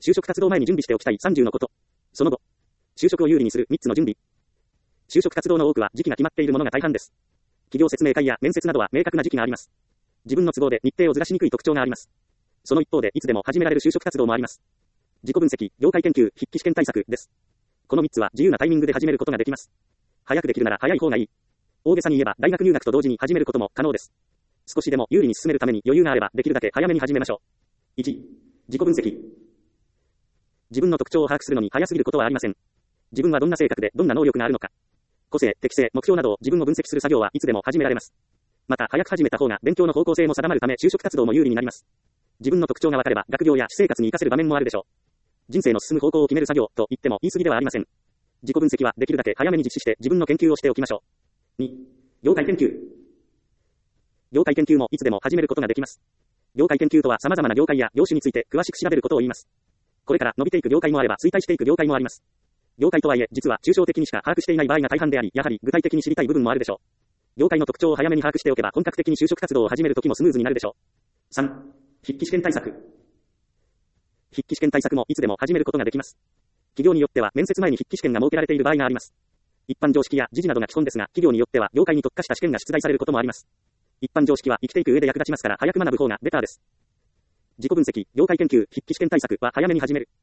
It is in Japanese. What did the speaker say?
就職活動前に準備しておきたい30のこと。その後、就職を有利にする3つの準備。就職活動の多くは時期が決まっているものが大半です。企業説明会や面接などは明確な時期があります。自分の都合で日程をずらしにくい特徴があります。その一方でいつでも始められる就職活動もあります。自己分析、業界研究、筆記試験対策です。この3つは自由なタイミングで始めることができます。早くできるなら早い方がいい。大げさに言えば大学入学と同時に始めることも可能です。少しでも有利に進めるために余裕があればできるだけ早めに始めましょう。1、自己分析。自分の特徴を把握するのに早すぎることはありません。自分はどんな性格でどんな能力があるのか。個性、適性、目標などを自分を分析する作業はいつでも始められます。また早く始めた方が勉強の方向性も定まるため就職活動も有利になります。自分の特徴が分かれば学業や私生活に活かせる場面もあるでしょう。人生の進む方向を決める作業と言っても言い過ぎではありません。自己分析はできるだけ早めに実施して自分の研究をしておきましょう。2、業界研究。業界研究もいつでも始めることができます。業界研究とは様々な業界や業種について詳しく調べることを言います。これから伸びていく業界もあれば衰退していく業界もあります。業界とはいえ実は抽象的にしか把握していない場合が大半であり、やはり具体的に知りたい部分もあるでしょう。業界の特徴を早めに把握しておけば本格的に就職活動を始めるときもスムーズになるでしょう。3、筆記試験対策。筆記試験対策もいつでも始めることができます。企業によっては面接前に筆記試験が設けられている場合があります。一般常識や時事などが基本ですが、企業によっては業界に特化した試験が出題されることもあります。一般常識は生きていく上で役立ちますから早く学ぶ方がベターです。自己分析、業界研究、筆記試験対策は早めに始める。